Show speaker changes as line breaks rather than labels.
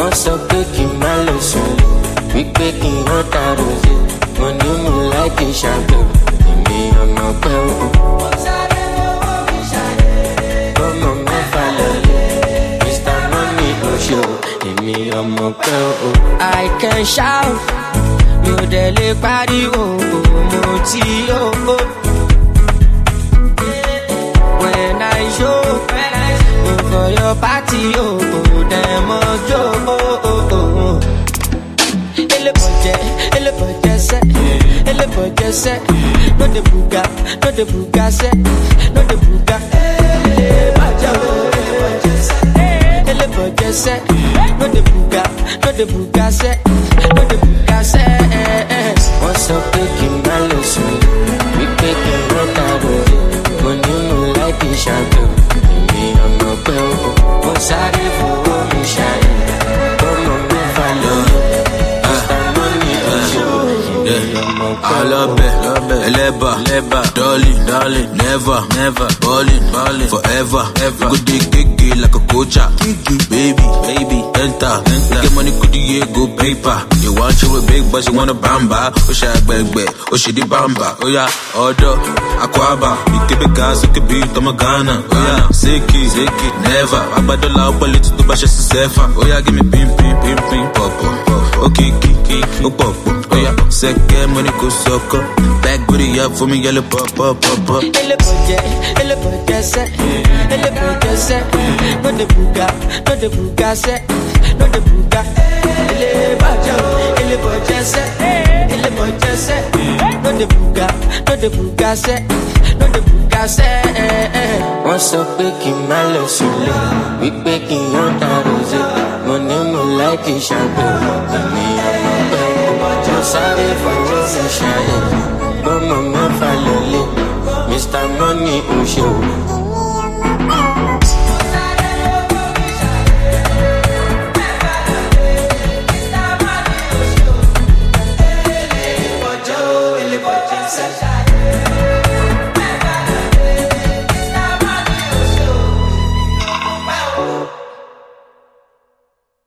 wọ́n sọ pé kí n má lọ sùn wípé kí n rán tààrọ̀ sí mo ní mo láìkí ṣàgbọ̀ èmi ọmọ pẹ́ o. ọmọ mẹ́fà lọ́lẹ̀ Mr. Money oṣù èmi ọmọ pẹ́ o. I can shout mi ò dẹ̀ lè pariwo mo ti yó. When I show for your party, them ojo. Ele boje se, no de buga se, no de buga. Ele boje se, no de buga se, no de buga se. What's up, picking my lesson? We picking what I do. Money no like it, shadow. Me, I'm not well. What's out for me, shine? Come on, me follow. Mr. Money,
I love it, Eleba, darling, never, ballin', forever, good dig like a coacha, baby, enter, get money, good go paper, you want you a big but you want a bamba, wish I beg, she di bamba, oh yeah, order, aquaba, you keep it gas, you keep it, Tomagana, oh yeah, Seki, never, I bad the loud bullet to bash us sefa, oh yeah, give me pim, pop, okay, pop, oh yeah, second money go suck up. Back booty up for me, yellow pop.
Ele boje se, no de buga se, no de buga. Ele boje se, no de buga se, no de buga se. Wọ́n sọ pé kí n má lọ sílé, wípé kí n yán tààrọ̀ sí, mo ní mo láìkí ṣàgbọ̀, èmi ọmọ pẹ́ mo sáré fọwọ́ mi ṣàyẹ̀. Mama, my family, Mr. Money, oh show.